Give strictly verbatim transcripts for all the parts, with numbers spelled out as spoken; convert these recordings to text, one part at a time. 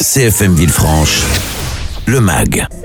C F M Villefranche, le M A G.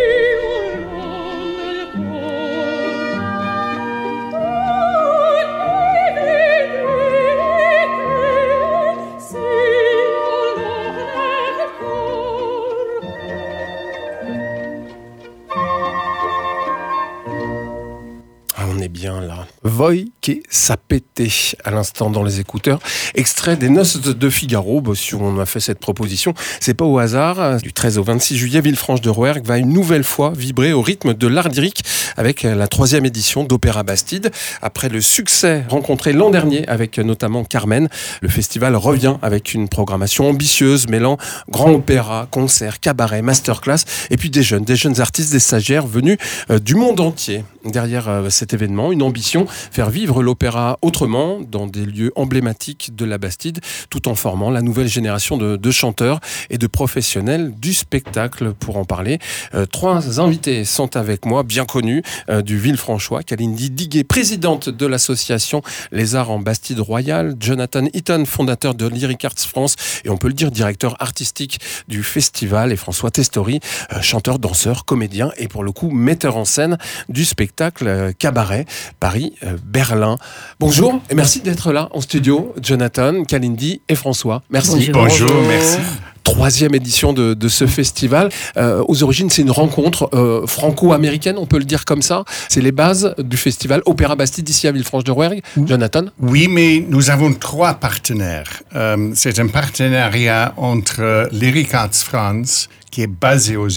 Bien là. Voi che sapete à l'instant dans les écouteurs. Extrait des Noces de Figaro. Bon, si on a fait cette proposition, c'est pas au hasard. Du treize au vingt-six juillet, Villefranche de Rouergue va une nouvelle fois vibrer au rythme de l'art lyrique avec la troisième édition d'Opéra Bastide. Après le succès rencontré l'an dernier avec notamment Carmen, le festival revient avec une programmation ambitieuse mêlant grand opéra, concerts, cabaret, masterclass et puis des jeunes, des jeunes artistes, des stagiaires venus euh, du monde entier. Derrière euh, cet événement, une ambition, faire vivre l'opéra autrement dans des lieux emblématiques de la Bastide, tout en formant la nouvelle génération de, de chanteurs et de professionnels du spectacle. Pour en parler, euh, trois invités sont avec moi, bien connus euh, du Villefranchois. Kalindi Diguet, présidente de l'association Les Arts en Bastide Royale. Jonathan Eaton, fondateur de Lyric Arts France et on peut le dire directeur artistique du festival. Et François Testori, euh, chanteur, danseur, comédien et pour le coup metteur en scène du spectacle euh, Cabaret Paris, euh, Berlin. Bonjour et merci d'être là en studio, Jonathan, Kalindi et François. Merci. Bonjour, Bonjour merci. Troisième édition de, de ce festival. Euh, aux origines, c'est une rencontre euh, franco-américaine, on peut le dire comme ça. C'est les bases du festival Opéra Bastide ici à Villefranche de Rouergue. Jonathan ? Oui, mais nous avons trois partenaires. Euh, c'est un partenariat entre Lyric Arts France, qui est basé aux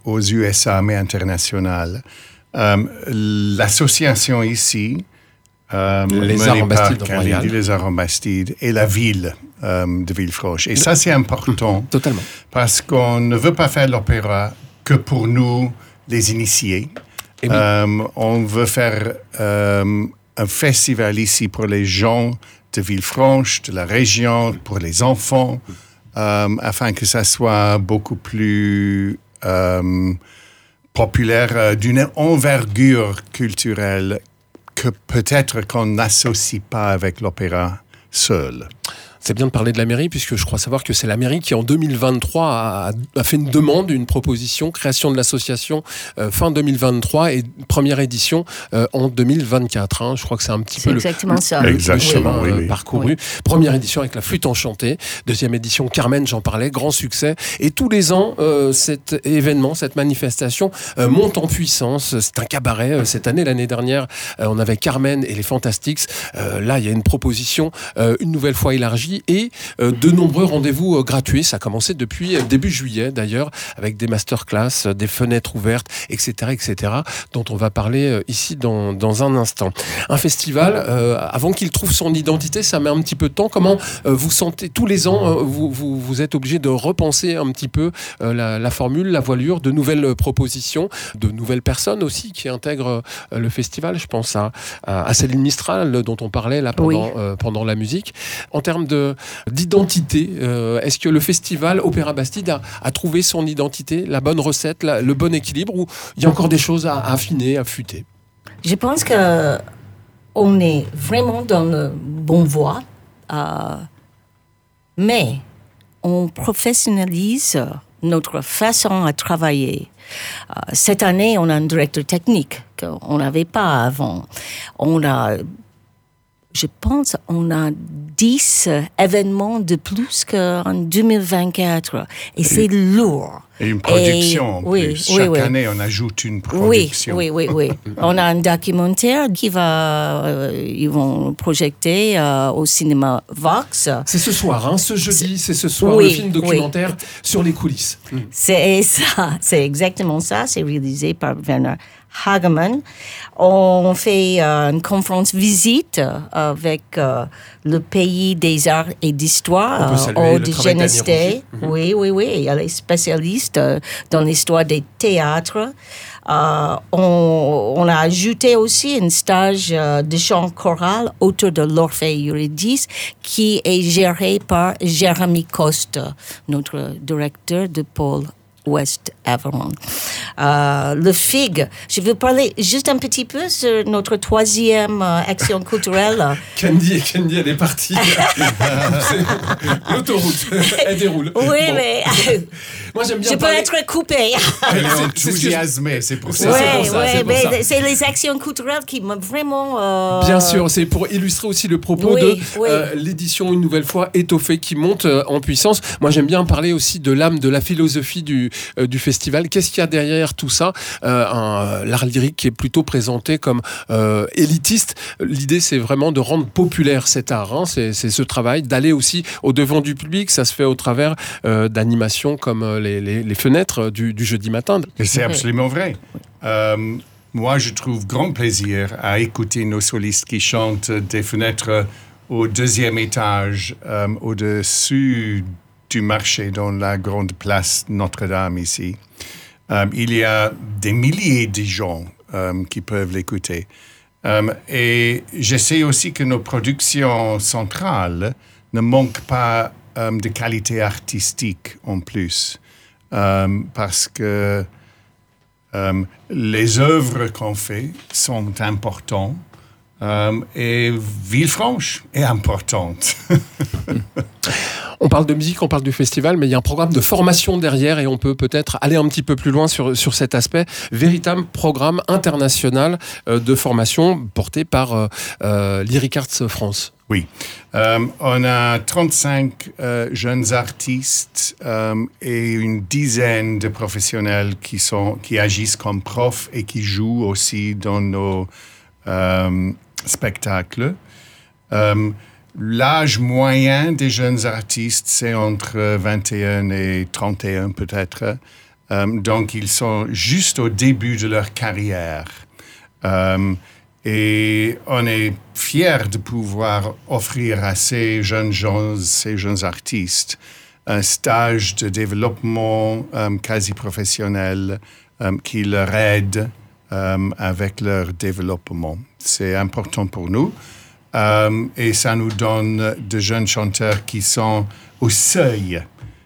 U S A, mais international. Euh, l'association ici, euh, les Arts en Bastide Royale, les Arts en Bastide et la ville euh, de Villefranche. Et ça, c'est important. Mmh, totalement. Parce qu'on ne veut pas faire l'opéra que pour nous, les initiés. Et oui. euh, on veut faire euh, un festival ici pour les gens de Villefranche, de la région, pour les enfants, euh, afin que ça soit beaucoup plus euh, populaire, euh, d'une envergure culturelle que peut-être qu'on n'associe pas avec l'opéra seul. C'est bien de parler de la mairie, puisque je crois savoir que c'est la mairie qui, en deux mille vingt-trois, a, a fait une demande, une proposition, création de l'association euh, fin deux mille vingt-trois et première édition euh, en deux mille vingt-quatre. Hein. Je crois que c'est un petit c'est peu exactement le, ça. le, exactement, le chemin oui, euh, oui. parcouru. Oui. Première édition avec la flûte enchantée. Deuxième édition, Carmen, j'en parlais, grand succès. Et tous les ans, euh, cet événement, cette manifestation euh, monte en puissance. C'est un cabaret. Euh, cette année, l'année dernière, euh, on avait Carmen et les Fantastics. Euh, là, il y a une proposition euh, une nouvelle fois élargie et euh, de nombreux rendez-vous euh, gratuits. Ça a commencé depuis euh, début juillet d'ailleurs, avec des masterclass, euh, des fenêtres ouvertes, et cetera, et cetera, dont on va parler euh, ici dans, dans un instant. Un festival, euh, avant qu'il trouve son identité, ça met un petit peu de temps. Comment euh, vous sentez tous les ans, euh, vous, vous, vous êtes obligé de repenser un petit peu euh, la, la formule, la voilure, de nouvelles propositions, de nouvelles personnes aussi qui intègrent euh, le festival. Je pense à, à, à Céline Mistral, dont on parlait là pendant, oui. euh, pendant la musique. En termes de, d'identité, Euh, est-ce que le festival Opéra Bastide a, a trouvé son identité, la bonne recette, la, le bon équilibre, ou il y a encore des choses à, à affiner, à futer ? Je pense qu'on est vraiment dans le bon voie, euh, mais on professionnalise notre façon à travailler. Euh, cette année, on a un directeur technique qu'on n'avait pas avant. On a Je pense qu'on a dix événements de plus qu'en deux mille vingt-quatre. Et, et c'est lourd. Et une production. Et, en oui, plus. Oui, Chaque oui. année, on ajoute une production. Oui, oui, oui. oui. On a un documentaire qui va, euh, ils vont projeter euh, au cinéma Vox. C'est ce soir, hein, ce jeudi, c'est, c'est ce soir, oui, le film documentaire oui. sur les coulisses. Mm. C'est ça, c'est exactement ça. C'est réalisé par Werner Hagemann. On fait euh, une conférence visite avec euh, le pays des arts et d'histoire euh, au de Genesté. Mm-hmm. Oui, oui, oui. Elle est spécialiste euh, dans l'histoire des théâtres. Euh, on, on a ajouté aussi un stage euh, de chant choral autour de l'Orphée Eurydice qui est géré par Jérémy Coste, notre directeur de pôle Ouest Aveyron. euh, le F I G. Je veux parler juste un petit peu sur notre troisième euh, action culturelle. Candy, Candy, elle est partie. L'autoroute, elle déroule. Oui, Bon. mais Moi, j'aime bien je parler... peux être coupée. Elle est C'est- c'est ce que je- enthousiasmée, c'est pour C'est- ça. c'est Oui, pour ça, c'est pour mais ça. c'est les actions culturelles qui m'ont vraiment... euh, Bien sûr, c'est pour illustrer aussi le propos Oui, de oui. euh, l'édition une nouvelle fois étoffée qui monte euh, en puissance. Moi, j'aime bien parler aussi de l'âme, de la philosophie du, euh, du festival. Qu'est-ce qu'il y a derrière tout ça euh, un, L'art lyrique qui est plutôt présenté comme euh, élitiste. L'idée, c'est vraiment de rendre populaire cet art. Hein. C'est, c'est ce travail, d'aller aussi au devant du public. Ça se fait au travers euh, d'animations comme euh, les, les, les fenêtres du, du jeudi matin. Et c'est Oui. absolument vrai. Euh, moi, je trouve grand plaisir à écouter nos solistes qui chantent des fenêtres au deuxième étage, euh, au-dessus du marché, dans la grande place Notre-Dame ici. Euh, il y a des milliers de gens euh, qui peuvent l'écouter. Euh, et je sais aussi que nos productions centrales ne manquent pas euh, de qualité artistique en plus. Euh, parce que euh, les œuvres qu'on fait sont importantes euh, et Villefranche est importante. On parle de musique, on parle du festival, mais il y a un programme de formation derrière et on peut peut-être aller un petit peu plus loin sur, sur cet aspect. Véritable programme international euh, de formation porté par euh, euh, Lyric Arts France. Oui. Euh, on a trente-cinq euh, jeunes artistes euh, et une dizaine de professionnels qui, sont, qui agissent comme profs et qui jouent aussi dans nos euh, spectacles. Euh, L'âge moyen des jeunes artistes, c'est entre vingt et un et trente et un peut-être. Euh, donc, ils sont juste au début de leur carrière. Euh, et on est fiers de pouvoir offrir à ces jeunes gens, ces jeunes artistes, un stage de développement euh, quasi professionnel euh, qui leur aide euh, avec leur développement. C'est important pour nous. Euh, et ça nous donne de jeunes chanteurs qui sont au seuil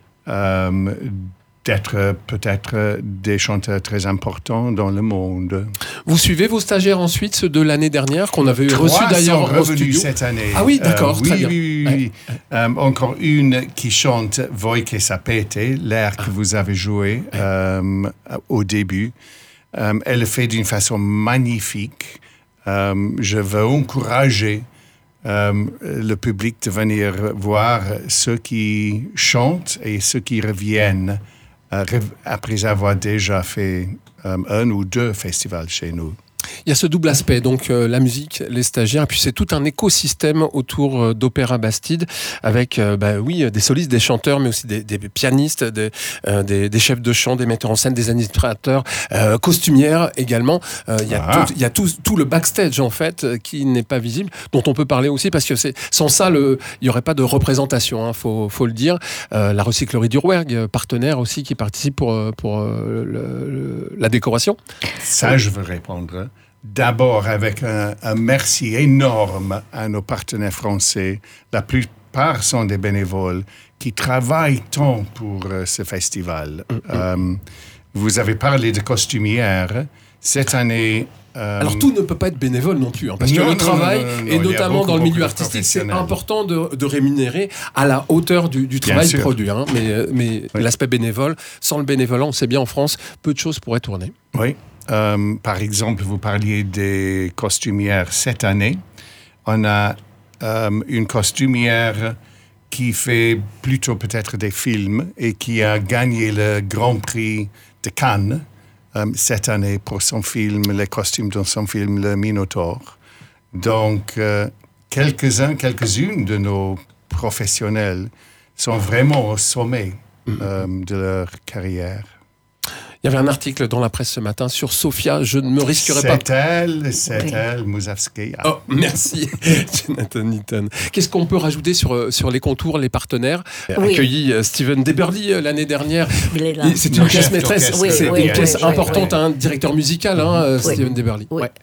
euh, d'être peut-être des chanteurs très importants dans le monde. Vous suivez vos stagiaires ensuite, ceux de l'année dernière, qu'on avait Trois reçus d'ailleurs sont au revenus studio. cette année. Ah oui, d'accord, Euh, très oui, bien. oui, oui, oui. Euh, encore une qui chante « Voi che sapete », l'air que vous avez joué euh, au début. Euh, elle le fait d'une façon magnifique. Euh, je veux encourager Euh, le public de venir voir ceux qui chantent et ceux qui reviennent euh, après avoir déjà fait euh, un ou deux festivals chez nous. Il y a ce double aspect, donc euh, la musique, les stagiaires, et puis c'est tout un écosystème autour euh, d'Opéra Bastide, avec euh, bah, oui, des solistes, des chanteurs, mais aussi des, des pianistes, des, euh, des, des chefs de chant, des metteurs en scène, des administrateurs, euh, costumières également. Euh, il y a, Ah. tout, il y a tout, tout le backstage, en fait, euh, qui n'est pas visible, dont on peut parler aussi, parce que c'est, sans ça, le, il n'y aurait pas de représentation, il hein, faut, faut le dire. Euh, la recyclerie du Rouergue, partenaire aussi, qui participe pour, pour euh, le, le, la décoration. Ça, je veux répondre. D'abord avec un, un merci énorme à nos partenaires français. La plupart sont des bénévoles qui travaillent tant pour euh, ce festival. Mm-hmm. Euh, vous avez parlé de costumières. Cette année... Euh, Alors tout ne peut pas être bénévole non plus, hein, parce non, que le non, travail, non, non, non, et non, notamment beaucoup, dans le milieu beaucoup de artistique, c'est professionnels. important de, de rémunérer à la hauteur du, du travail sûr. produit. Hein, mais mais Oui. l'aspect bénévole, sans le bénévolat, on sait bien en France, peu de choses pourraient tourner. Oui. Euh, par exemple, vous parliez des costumières cette année. On a euh, une costumière qui fait plutôt peut-être des films et qui a gagné le Grand Prix de Cannes euh, cette année pour son film, les costumes dans son film Le Minotaure. Donc, euh, quelques-uns, quelques-unes de nos professionnels sont vraiment au sommet euh, de leur carrière. Il y avait un article dans la presse ce matin sur Sofia, je ne me risquerai pas... C'est elle, c'est Oui. elle, Mousavsky. Oh, merci, Jonathan Eaton. Qu'est-ce qu'on peut rajouter sur, sur les contours, les partenaires Oui. Accueilli euh, Steven Deberly euh, l'année dernière. Il est là. Et c'est Le une pièce chef maîtresse, d'orchestre. Oui, c'est oui, une oui, pièce oui, importante, oui. hein, directeur musical, hein, euh, Oui. Steven Deberly. Oui. Ouais.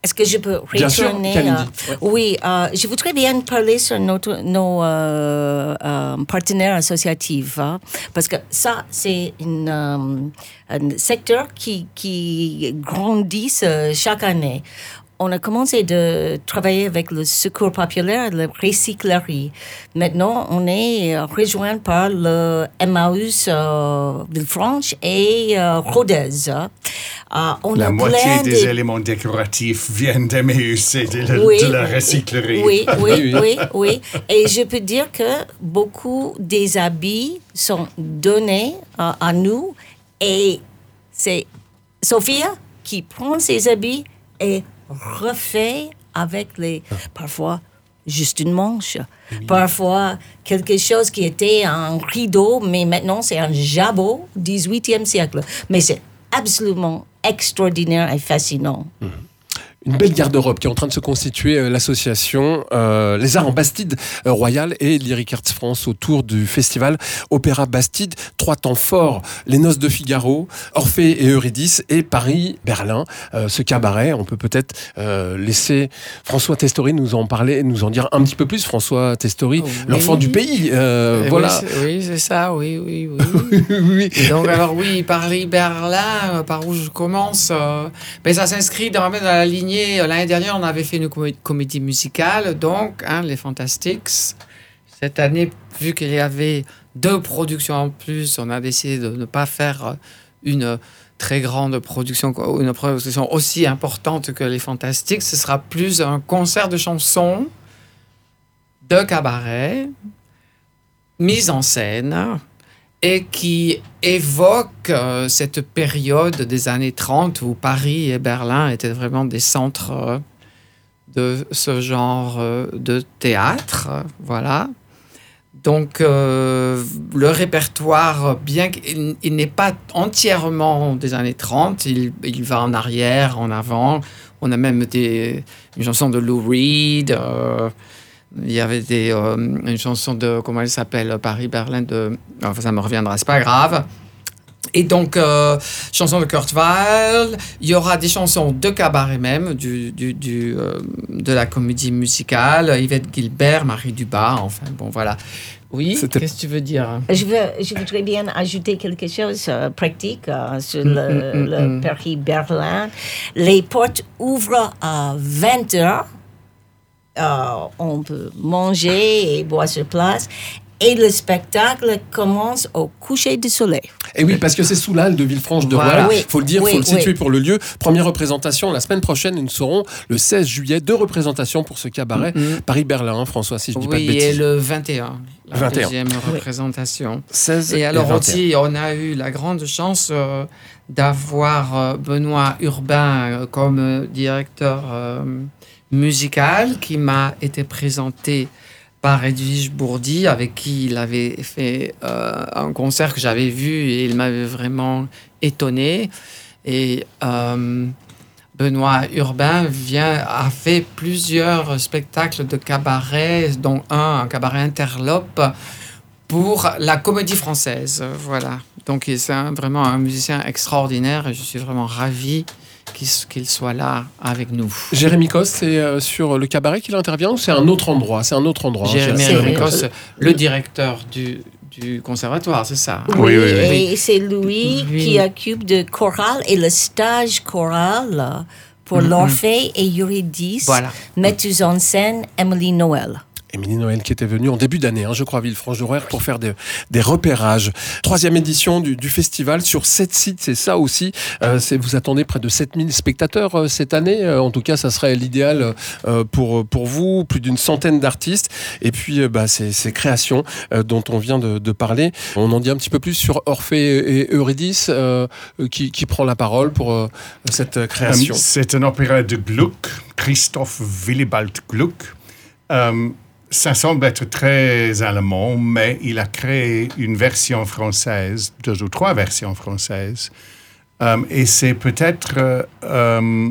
Est-ce que je peux Bien sûr, retourner Kalindi. euh, Ouais. Oui, euh, je voudrais bien parler sur notre, nos euh, euh, partenaires associatifs, hein, parce que ça, c'est une, euh, un secteur qui, qui grandit euh, chaque année. On a commencé de travailler avec le Secours populaire et la recyclerie. Maintenant, on est euh, rejoint par le Emmaüs euh, Villefranche et euh, Rodez. Euh, on La a moitié plein des de- éléments décoratifs viennent d'Emmaüs et de, la- Oui, de la recyclerie. Oui, oui, Oui, oui, oui. Et je peux dire que beaucoup des habits sont donnés euh, à nous et c'est Sophia qui prend ces habits et refait avec les, parfois, juste une manche. Parfois, quelque chose qui était un rideau, mais maintenant c'est un jabot dix-huitième siècle. Mais c'est absolument extraordinaire et fascinant. Une belle garde-robe qui est en train de se constituer, euh, l'association euh, Les Arts en Bastide euh, Royale et Lyric Arts France autour du festival Opéra Bastide. Trois temps forts, les Noces de Figaro, Orphée et Eurydice et Paris-Berlin. Euh, ce cabaret, on peut peut-être euh, laisser François Testori nous en parler, nous en dire un petit peu plus. François Testori, Oui. l'enfant du pays. Euh, Euh, voilà. Oui, c'est, oui, c'est ça, oui, oui, oui. Oui. Et donc, alors oui, Paris-Berlin, euh, par où je commence, euh, ben, ça s'inscrit dans, dans la lignée. L'année dernière, on avait fait une comé- comédie musicale, donc, hein, Les Fantastics. Cette année, vu qu'il y avait deux productions en plus, on a décidé de ne pas faire une très grande production, une production aussi importante que Les Fantastics. Ce sera plus un concert de chansons, de cabaret, mise en scène, et qui évoque euh, cette période des années trente où Paris et Berlin étaient vraiment des centres euh, de ce genre euh, de théâtre. euh, voilà. Donc, euh, le répertoire, bien qu'il il n'est pas entièrement des années trente, il, il va en arrière, en avant. On a même des, une chanson de Lou Reed. euh, il y avait des, euh, une chanson de, comment elle s'appelle, Paris-Berlin, de, enfin, ça me reviendra, c'est pas grave. Et donc, euh, chanson de Kurt Weill, il y aura des chansons de cabaret même, du, du, du, euh, de la comédie musicale, Yvette Gilbert, Marie Dubas, enfin bon, voilà. Oui, C'était- qu'est-ce que tu veux dire? Je, veux, je voudrais bien ajouter quelque chose euh, pratique euh, sur le, Mm, mm, le mm. Paris-Berlin. Les portes ouvrent à vingt heures. Euh, on peut manger et boire sur place. Et le spectacle commence au coucher du soleil. Et oui, parce que c'est sous l'Halle de Villefranche de Voilà. Royal. Oui, Faut le dire, oui, faut le situer oui. pour le lieu. Première représentation la semaine prochaine. Nous serons le seize juillet. Deux représentations pour ce cabaret. Mhm. Paris-Berlin, hein, François, si je dis pas de Oui, et bêtises. le vingt et un, la vingt et un. deuxième représentation. seize Et alors vingt et un. aussi, on a eu la grande chance euh, d'avoir euh, Benoît Urbain euh, comme euh, directeur euh, musical qui m'a été présenté par Edwige Bourdi, avec qui il avait fait euh, un concert que j'avais vu et il m'avait vraiment étonné. Et euh, Benoît Urbain vient, a fait plusieurs spectacles de cabaret, dont un, un cabaret interlope, pour la Comédie Française. Voilà. Donc, c'est un- vraiment un musicien extraordinaire et je suis vraiment ravi qu'il qu'il soit là avec nous. Jérémy Coste, c'est euh, sur le cabaret qu'il intervient ou c'est un autre endroit? C'est un autre endroit. hein, Jérémy Jérémy. C'est- Ricos, le directeur du, du conservatoire, c'est ça? Oui, oui, oui. Et c'est lui Oui. qui occupe de chorale et le stage choral euh, pour Mhm. l'Orphée et Eurydice. Voilà. Metteuse en scène, Emily Noël. Émilie Noël qui était venue en début d'année, hein, je crois, à Villefranche-de-Rouergue pour faire des, des repérages. Troisième édition du, du festival sur sept sites, c'est ça aussi. Euh, c'est, vous attendez près de sept mille spectateurs euh, cette année. Euh, en tout cas, ça serait l'idéal euh, pour, pour vous. Plus d'une centaine d'artistes. Et puis, euh, bah, ces, ces créations euh, dont on vient de, de parler. On en dit un petit peu plus sur Orphée et Eurydice, euh, qui, qui prend la parole pour euh, cette création. Euh, C'est un opéra de Gluck, Christoph Willibald Gluck. Euh, ça semble être très allemand, mais il a créé une version française, deux ou trois versions françaises. Euh, et c'est peut-être euh, euh,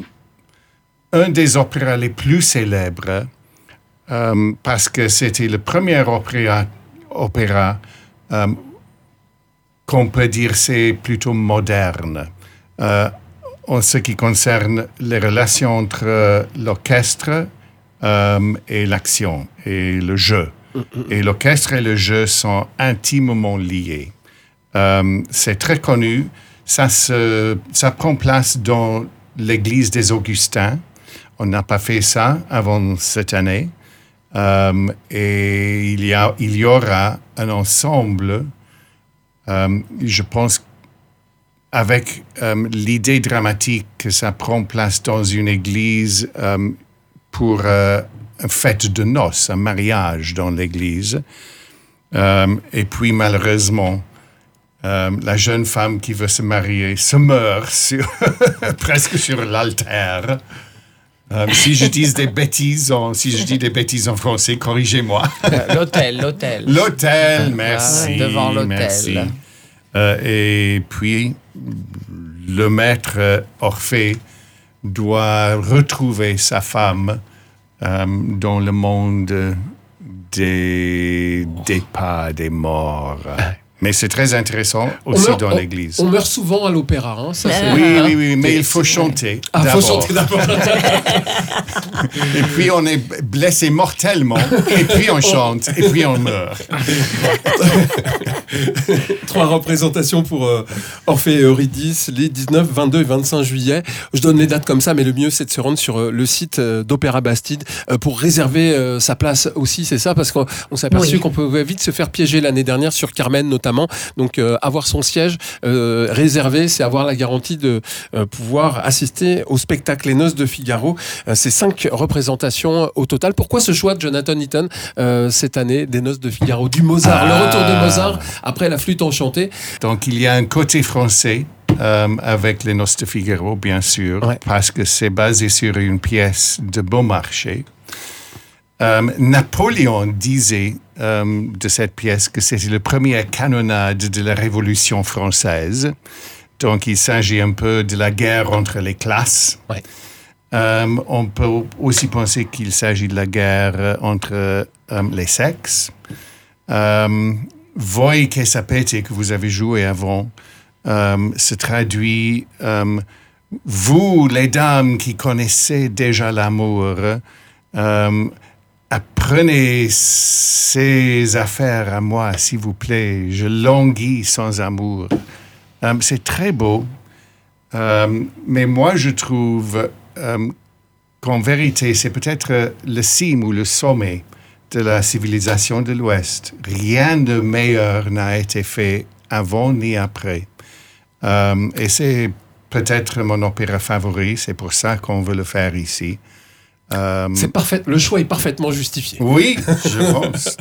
un des opéras les plus célèbres, euh, parce que c'était le premier opéra, opéra euh, qu'on peut dire c'est plutôt moderne. Euh, en ce qui concerne les relations entre euh, l'orchestre euh, et l'action et le jeu. Et l'orchestre et le jeu sont intimement liés. Euh, c'est très connu. Ça, se, ça prend place dans l'église des Augustins. On n'a pas fait ça avant cette année. Euh, et il y, a, il y aura un ensemble, euh, je pense, avec euh, l'idée dramatique que ça prend place dans une église euh, pour euh, une fête de noces, un mariage dans l'église. Euh, et puis, malheureusement, euh, la jeune femme qui veut se marier se meurt sur, presque sur l'altare. Euh, si je dis des bêtises, en, si je dis des bêtises en français, corrigez-moi. L'hôtel, l'hôtel. L'hôtel, merci. Devant l'hôtel. Merci. Euh, et puis, le maître Orphée doit retrouver sa femme euh, dans le monde des, des pas, des morts. Mais c'est très intéressant aussi meurt, dans on, l'église. On meurt souvent à l'opéra. Hein, ça, c'est... Oui, oui, oui, mais il faut chanter Ah, il d'abord. faut chanter d'abord. Et puis on est blessé mortellement, et puis on chante, et puis on meurt. Trois représentations pour euh, Orphée et Eurydice, les dix-neuf, vingt-deux et vingt-cinq juillet. Je donne les dates comme ça, mais le mieux, c'est de se rendre sur euh, le site euh, d'Opéra Bastide euh, pour réserver euh, sa place aussi, c'est ça? Parce qu'on on s'est aperçu oui. qu'on pouvait vite se faire piéger l'année dernière sur Carmen notamment. Donc, euh, avoir son siège euh, réservé, c'est avoir la garantie de euh, pouvoir assister au spectacle Les Noces de Figaro. Euh, c'est cinq représentations au total. Pourquoi ce choix de Jonathan Eaton euh, cette année des Noces de Figaro, du Mozart, ah. le retour de Mozart après la flûte enchantée? Donc, il y a un côté français euh, avec Les Noces de Figaro, bien sûr, ouais. parce que c'est basé sur une pièce de Beaumarchais. Euh, Napoléon disait euh, de cette pièce que c'était la première canonnade de la Révolution française. Donc, il s'agit un peu de la guerre entre les classes. Ouais. Euh, on peut aussi penser qu'il s'agit de la guerre entre euh, les sexes. Euh, Voi che sapete, que vous avez joué avant, euh, se traduit euh, vous, les dames qui connaissez déjà l'amour, euh, apprenez ces affaires à moi, s'il vous plaît. Je languis sans amour. Euh, c'est très beau. Euh, mais moi, je trouve euh, qu'en vérité, c'est peut-être le cime ou le sommet de la civilisation de l'Ouest. Rien de meilleur n'a été fait avant ni après. Euh, et c'est peut-être mon opéra favori. C'est pour ça qu'on veut le faire ici. Euh, c'est parfait, le choix est parfaitement justifié. Oui, je pense.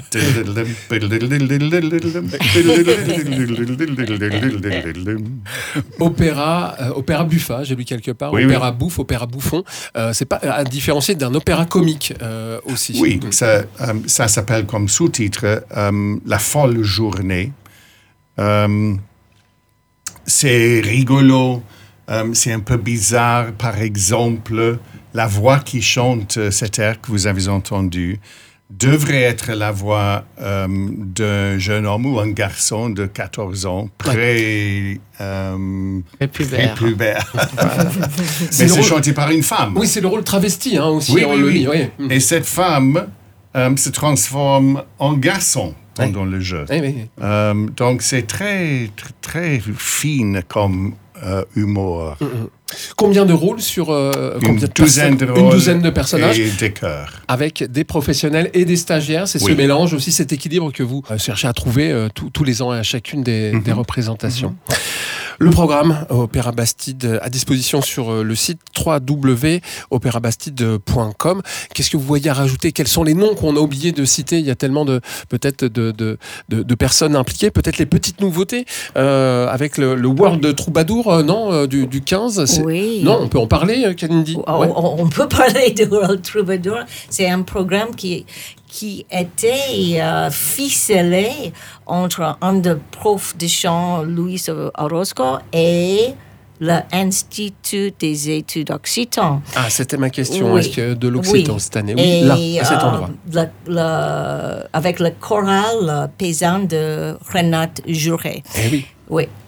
Opéra, euh, opéra Buffa, j'ai lu quelque part. Oui, opéra oui. bouffe, opéra bouffon. Euh, c'est pas à différencier d'un opéra comique euh, aussi. Oui, ça, euh, ça s'appelle comme sous-titre euh, La folle journée. Euh, c'est rigolo. Euh, c'est un peu bizarre, par exemple, la voix qui chante cet air que vous avez entendu devrait être la voix euh, d'un jeune homme ou un garçon de quatorze ans, pré... Euh, Prépubère. Prépubère. Mais c'est, c'est rôle... chanté par une femme. Oui, c'est le rôle travesti hein, aussi. Oui, on oui, le oui. lit, oui. Et cette femme euh, se transforme en garçon pendant oui. le jeu. Oui, oui. Euh, donc c'est très, très, très fine comme euh, humour. Mm-hmm. Combien de rôles sur euh, une, combien de douzaine de une douzaine de personnages et des chœurs. Avec des professionnels et des stagiaires. C'est oui. ce mélange aussi, cet équilibre que vous euh, cherchez à trouver euh, tout, tous les ans à chacune des, mm-hmm. des représentations. Mm-hmm. Le programme Opéra Bastide à disposition sur le site w w w point opéra bastide point com. Qu'est-ce que vous voyez à rajouter? Quels sont les noms qu'on a oublié de citer? Il y a tellement de peut-être de, de, de, de personnes impliquées. Peut-être les petites nouveautés euh, avec le, le World Troubadour, euh, non, euh, du, du quinze. C'est... Oui. Non, on peut en parler, Kalindi. On, ouais. on peut parler du World Troubadour. C'est un programme qui qui était euh, ficelé entre un des profs de chant, Luis Orozco, et l'Institut des études occitan. Ah, c'était ma question. Oui. Est-ce que de l'occitan oui. cette année? Oui, et, là, à cet endroit. Euh, le, le, avec le choral paysan de Renate Juret. Eh oui. Oui.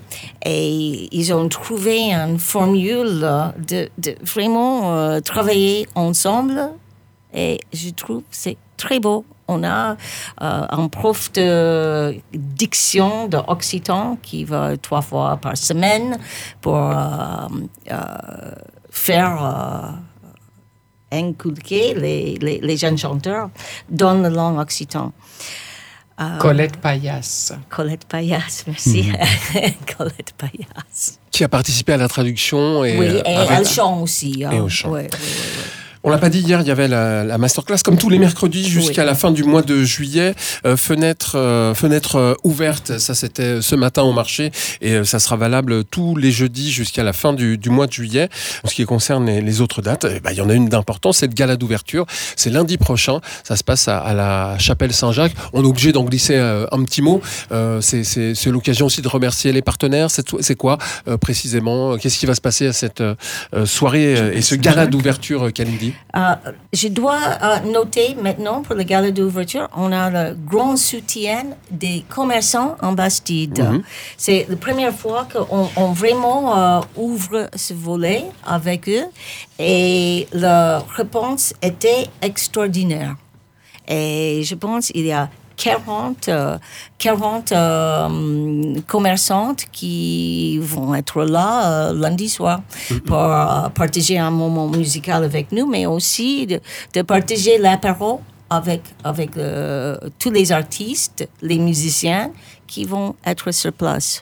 Et ils ont trouvé une formule de, de vraiment euh, travailler ensemble. Et je trouve que c'est très beau. On a euh, un prof de diction d'occitan qui va trois fois par semaine pour euh, euh, faire euh, inculquer les, les, les jeunes chanteurs dans la langue occitan. Euh, Colette Payas. Colette Payas, merci. Mm-hmm. Colette Payas. Qui a participé à la traduction. Et, oui, et avec... elle chante aussi. Hein. Et au chant. Ouais, ouais, ouais. On l'a pas dit hier, il y avait la, la masterclass comme tous les mercredis jusqu'à oui. la fin du mois de juillet. Euh, fenêtre, euh, fenêtre euh, ouverte, ça c'était ce matin au marché et euh, ça sera valable tous les jeudis jusqu'à la fin du, du mois de juillet. En ce qui concerne les, les autres dates, eh ben, il y en a une d'importante, c'est le gala d'ouverture. C'est lundi prochain, ça se passe à, à la chapelle Saint-Jacques. On est obligé d'en glisser euh, un petit mot. Euh, c'est, c'est, c'est l'occasion aussi de remercier les partenaires. C'est, c'est quoi euh, précisément? Qu'est-ce qui va se passer à cette euh, soirée euh, et ce gala d'ouverture, Kalindi? Uh, je dois uh, noter maintenant pour le gala d'ouverture, on a le grand soutien des commerçants en Bastide. Mm-hmm. C'est la première fois qu'on on vraiment uh, ouvre ce volet avec eux et la réponse était extraordinaire. Et je pense qu'il y a quarante, euh, quarante euh, commerçantes qui vont être là euh, lundi soir pour euh, partager un moment musical avec nous, mais aussi de, de partager l'apéro avec, avec euh, tous les artistes, les musiciens qui vont être sur place.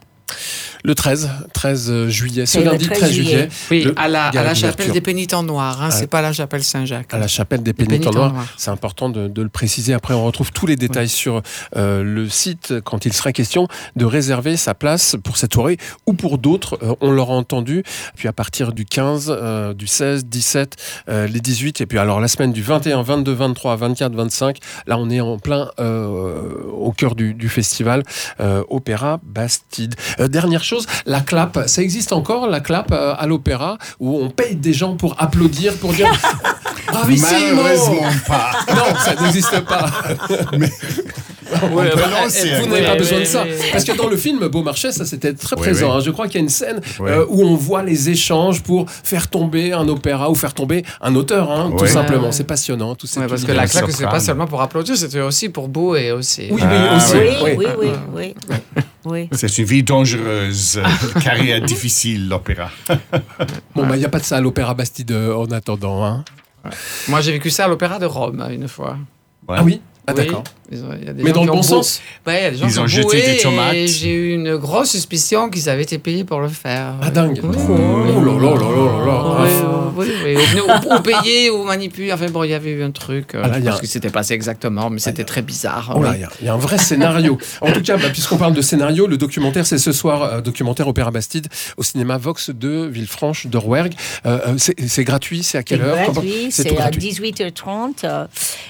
Le treize, treize juillet, ce lundi treize juillet. Oui, à la, à la chapelle des Pénitents Noirs, hein, ah, c'est pas la chapelle Saint-Jacques. À la chapelle des Pénitents, Pénitents Noirs, Noirs. C'est important de, de le préciser. Après, on retrouve tous les détails oui. sur euh, le site quand il sera question de réserver sa place pour cette soirée ou pour d'autres. Euh, on l'aura entendu. Puis à partir du quinze, euh, du seize, dix-sept, euh, les dix-huit, et puis alors la semaine du vingt et un, vingt-deux, vingt-trois, vingt-quatre, vingt-cinq, là on est en plein euh, au cœur du, du festival euh, Opéra Bastide. Euh, dernière chose, la clap, ça existe encore, la clap euh, à l'opéra, où on paye des gens pour applaudir, pour dire bravissimo. Malheureusement pas. Non, ça n'existe pas. Mais... Ouais, bah, vous n'avez pas besoin de ça. Parce que dans le film Beaumarchais, ça c'était très oui, présent. Oui. Hein. Je crois qu'il y a une scène oui. euh, où on voit les échanges pour faire tomber un opéra ou faire tomber un auteur, hein, oui. tout simplement. Ouais. C'est passionnant. Tout ouais, parce que la claque, c'est pas seulement pour applaudir, c'était aussi pour beau et aussi. Oui, ah, oui, aussi. Oui, oui, oui. oui, oui. oui. C'est une vie dangereuse, carrière difficile, l'opéra. Bon, il bah, n'y a pas de ça à l'Opéra Bastide en attendant. Hein. Moi, j'ai vécu ça à l'Opéra de Rome, une fois. Ouais. Ah oui? Ah, oui, d'accord. Ont, y a des mais dans le bon beau... sens. Ouais, il y a des gens ils qui ont, ont jeté des tomates. Et j'ai eu une grosse suspicion qu'ils avaient été payés pour le faire. Ah dingue. Oui. Oh là là là là là. Oui, oui, oui. Ou, ou payés ou manipulés. Enfin bon, il y avait eu un truc. Euh, ah là, je pense a... que c'était passé exactement, mais c'était ah, très bizarre. Oh là, il oui. y, y a un vrai scénario. En tout cas, bah, puisqu'on parle de scénario, le documentaire, c'est ce soir, euh, documentaire Opéra Bastide au cinéma Vox de Villefranche de Rouergue. Euh, c'est, c'est gratuit, c'est à quelle c'est heure? Gratuit, c'est, c'est à dix-huit heures trente euh,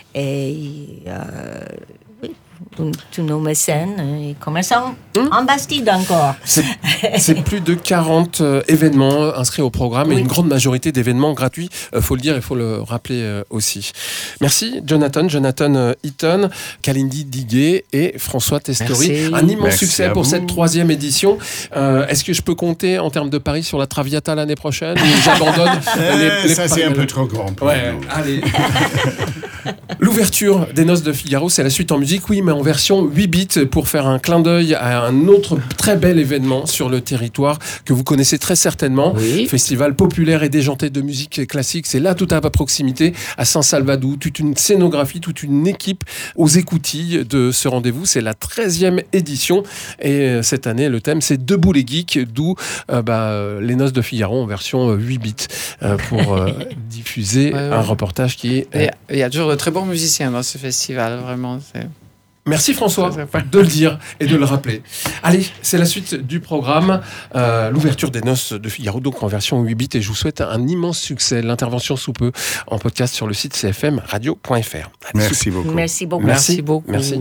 et euh, oui. Tous nos mécènes et commerçants hum. en Bastide encore. C'est, c'est plus de quarante euh, événements inscrits au programme oui. et une grande majorité d'événements gratuits, il euh, faut le dire et il faut le rappeler euh, aussi. Merci Jonathan, Jonathan euh, Eaton, Kalindi Diguet et François Testori. Merci. Un immense Merci succès pour cette troisième édition. Euh, est-ce que je peux compter en termes de paris sur la Traviata l'année prochaine ou j'abandonne les, les Ça c'est un peu trop grand pour ouais, nous. Allez. L'ouverture des Noces de Figaro, c'est la suite en musique, oui, mais en version huit bits pour faire un clin d'œil à un autre très bel événement sur le territoire que vous connaissez très certainement. Oui. Festival populaire et déjanté de musique classique. C'est là tout à proximité, à Saint-Salvador. Toute une scénographie, toute une équipe aux écoutilles de ce rendez-vous. C'est la treizième édition. Et cette année, le thème, c'est Debout les geeks, d'où euh, bah, les Noces de Figaro en version huit bits euh, pour euh, diffuser ouais, ouais. un reportage qui est... Euh... Il y a toujours de très bons musiciens dans ce festival, vraiment. C'est... Merci François de le dire et de le rappeler. Allez, c'est la suite du programme, euh, l'ouverture des Noces de Figaro, donc en version huit bits, et je vous souhaite un immense succès. L'intervention sous peu en podcast sur le site c f m radio point f r. Allez, Merci beaucoup. Merci beaucoup. Merci, Merci beaucoup. Merci.